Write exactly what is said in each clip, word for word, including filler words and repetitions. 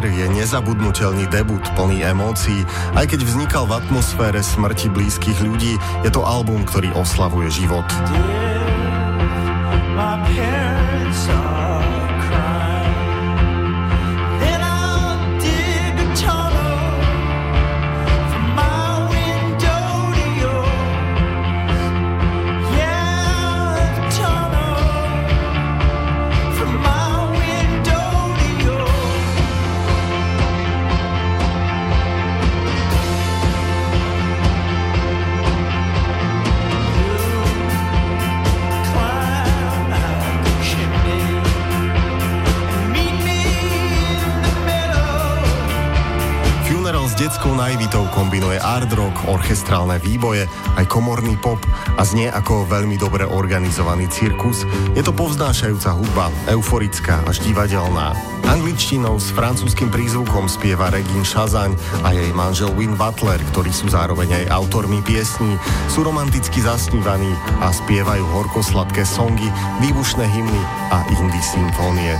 Fire je nezabudnutelný debut plný emócií. Aj keď vznikal v atmosfére smrti blízkych ľudí, je to album, ktorý oslavuje život. S detskou naivitou kombinuje hard rock, orchestrálne výboje, aj komorný pop a znie ako veľmi dobre organizovaný cirkus. Je to povznášajúca hudba, euforická až divadelná. Angličtinou s francúzskym prízvukom spieva Regine Chazagne a jej manžel Win Butler, ktorí sú zároveň aj autormi piesní. Sú romanticky zasnívaní a spievajú horkosladké songy, výbušné hymny a indie symfónie.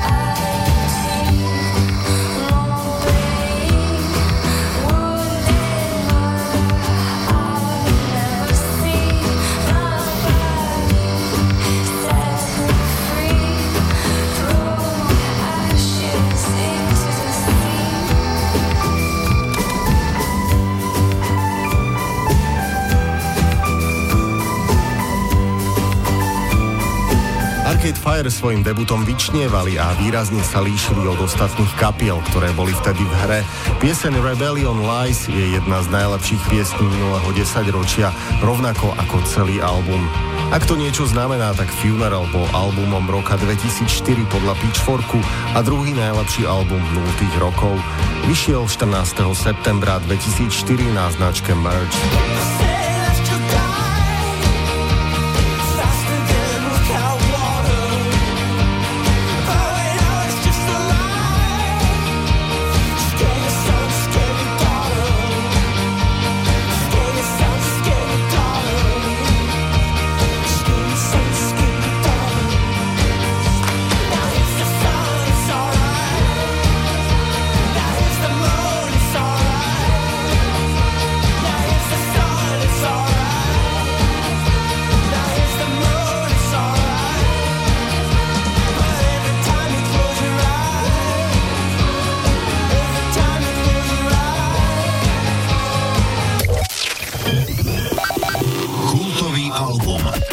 Arcade Fire svojim debutom vyčnievali a výrazne sa líšili od ostatných kapiel, ktoré boli vtedy v hre. Pieseň Rebellion Lies je jedna z najlepších piesní minulého desaťročia, rovnako ako celý album. Ak to niečo znamená, tak Funeral bol albumom roka dvetisícštyri podľa Pitchforku a druhý najlepší album nultých rokov. Vyšiel štrnásteho septembra dvetisícštyri na značke Merge.